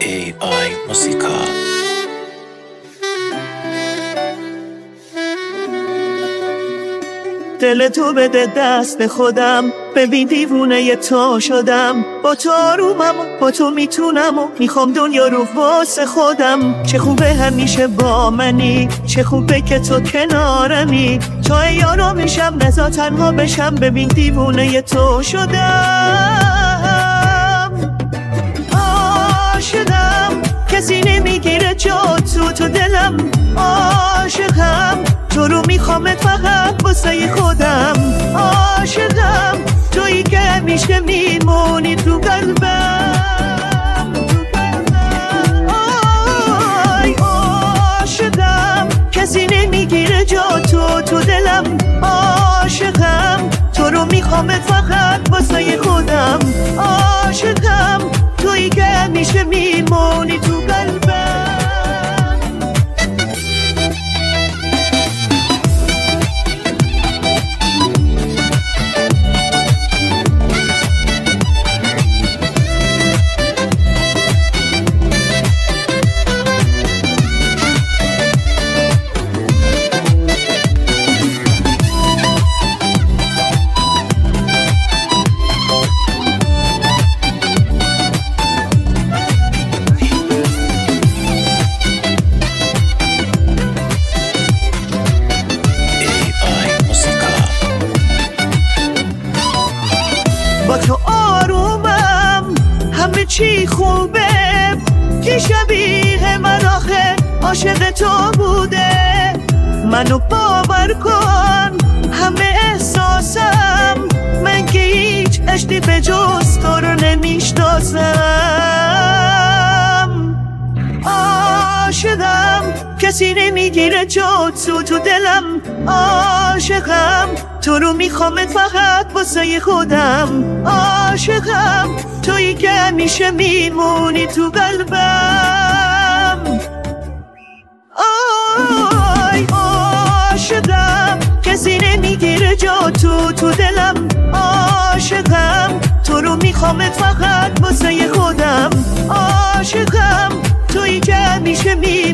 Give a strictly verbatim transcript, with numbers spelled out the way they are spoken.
ای آی موسیقا. دل تو بده دست خودم، ببین دیوونه تو شدم. با تو آرومم، با تو میتونم و میخوام دنیا رو واسه خودم. چه خوبه همیشه با منی، چه خوبه که تو کنارمی. تو یارو میشم نزا تنها بشم، ببین دیوونه تو شدم. عاشقم کسی نمیگیره جا تو تو دلم. عاشقم تو رو میخوامت فقط واسه خودم. عاشقم تویی که همیشه میمونی تو قلبم. آی عاشقم کسی نمیگیره جا تو تو دلم. عاشقم تو رو میخوامت فقط واسه خودم. عاشقم تویی که همیشه میمونی تو قلبم. با تو آرومم همه چی خوبه، که شبیه من آخه عاشق تو بوده. منو باور کن همه احساسم، من که هیچ عشقی به جز تو رو نمیشناسم. عاشقم کسی نمیگیره جا تو تو دلم. عاشقم تو رو میخوامت فقط واسه خودم. عاشقم تویی که همیشه میمونی تو قلبم. آی عاشقم کسی نمیگیره جا تو تو دلم. عاشقم تو رو میخوامت فقط واسه خودم. عاشقم تویی که همیشه می